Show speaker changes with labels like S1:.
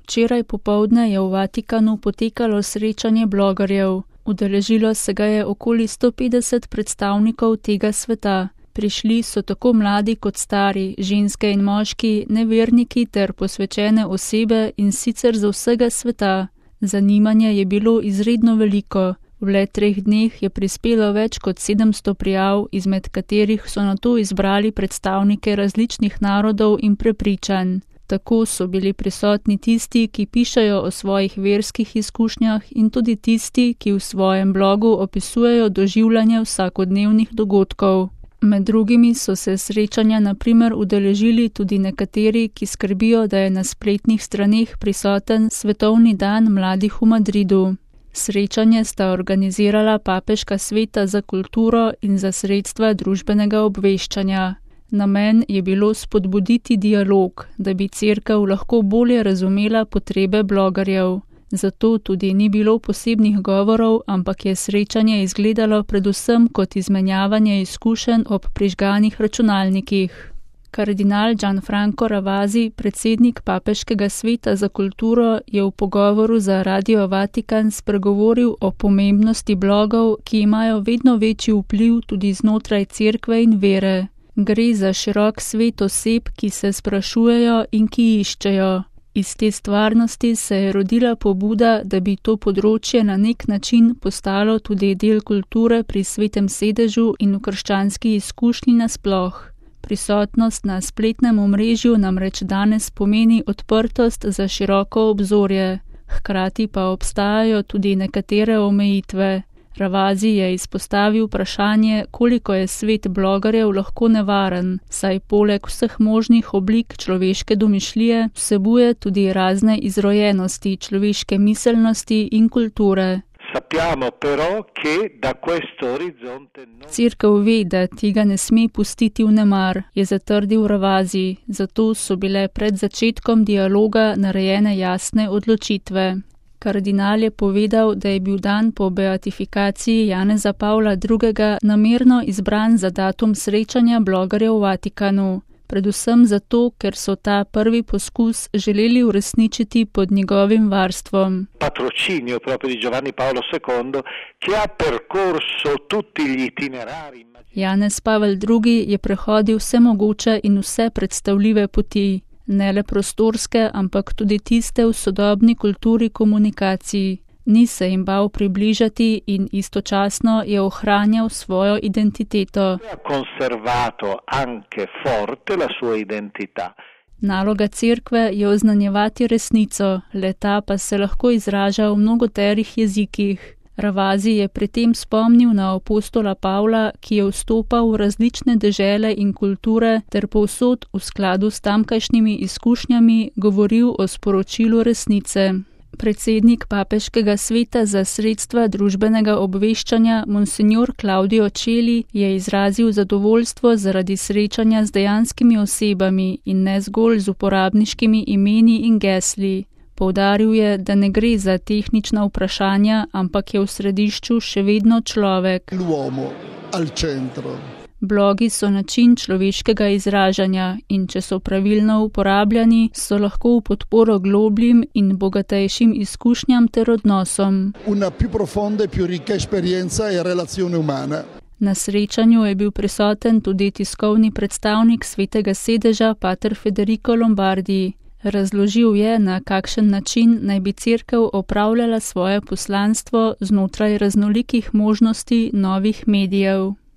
S1: Včeraj popoldne je v Vatikanu potekalo srečanje blogerjev. Udeležilo se ga je okoli 150 predstavnikov tega sveta. Prišli so tako mladi kot stari, ženske in moški, neverniki ter posvečene osebe in sicer z vsega sveta. Zanimanje je bilo izredno veliko. V le 3 dneh je prispelo več kot 700 prijav, izmed katerih so nato izbrali predstavnike različnih narodov in prepričanj. Tako so bili prisotni tisti, ki pišejo o svojih verskih izkušnjah in tudi tisti, ki v svojem blogu opisujejo doživljanje vsakodnevnih dogodkov. Med drugimi so se srečanja na primer udeležili tudi nekateri, ki skrbijo, da je na spletnih straneh prisoten Svetovni dan mladih v Madridu. Srečanje sta organizirala Papeška sveta za kulturo in za sredstva družbenega obveščanja. Namen je bilo spodbuditi dialog, da bi Cerkev lahko bolje razumela potrebe blogerjev. Zato tudi ni bilo posebnih govorov, ampak je srečanje izgledalo predvsem kot izmenjavanje izkušenj ob prižganih računalnikih. Kardinal Gianfranco Ravasi, predsednik Papeškega sveta za kulturo, je v pogovoru za Radio Vatikan spregovoril o pomembnosti blogov, ki imajo vedno večji vpliv tudi znotraj cerkve in vere. Gre za širok svet oseb, ki se sprašujejo in ki iščejo. Iz te stvarnosti se je rodila pobuda, da bi to področje na nek način postalo tudi del kulture pri Svetem sedežu in v krščanski izkušnji nasploh. Prisotnost na spletnem omrežju namreč danes pomeni odprtost za široko obzorje, hkrati pa obstajajo tudi nekatere omejitve. Ravasi je izpostavil vprašanje, koliko je svet blogerjev lahko nevaren, saj poleg vseh možnih oblik človeške domišljije vsebuje tudi razne izrojenosti človeške miselnosti in kulture. Cerkev ve, da tega ne sme pustiti v nemar, je zatrdil Ravasi, zato so bile pred začetkom dialoga narejene jasne odločitve. Kardinal je povedal, da je bil dan po beatifikaciji Janeza Pavla II. Namerno izbran za datum srečanja blogerjev v Vatikanu, predvsem zato, ker so ta prvi poskus želeli uresničiti pod njegovim varstvom.
S2: Patrocinio proprio di Giovanni Paolo II, che ha percorso tutti gli itinerari.
S1: Janez Pavel II. Je prehodil vse mogoče in vse predstavljive poti. Ne le prostorske, ampak tudi tiste v sodobni kulturi komunikaciji. Ni se jim bal približati in istočasno je ohranjal svojo identiteto. Naloga cerkve je oznanjevati resnico, le-ta pa se lahko izraža v mnogoterih jezikih. Ravasi je pri tem spomnil na apostola Pavla, ki je vstopal v različne dežele in kulture ter povsod v skladu s tamkajšnjimi izkušnjami govoril o sporočilu resnice. Predsednik Papeškega sveta za sredstva družbenega obveščanja Monsignor Claudio Celi je izrazil zadovoljstvo zaradi srečanja z dejanskimi osebami in ne zgolj z uporabniškimi imeni in gesli. Poudaril je, da ne gre za tehnična vprašanja, ampak je v središču še vedno človek. Blogi so način človeškega izražanja in če so pravilno uporabljani, so lahko v podporo globljim in bogatejšim izkušnjam ter odnosom. Na srečanju je bil prisoten tudi tiskovni predstavnik Svetega sedeža pater Federico Lombardi. Razložil je, na kakšen način naj bi cerkev opravljala svoje poslanstvo znotraj raznolikih možnosti novih medijev.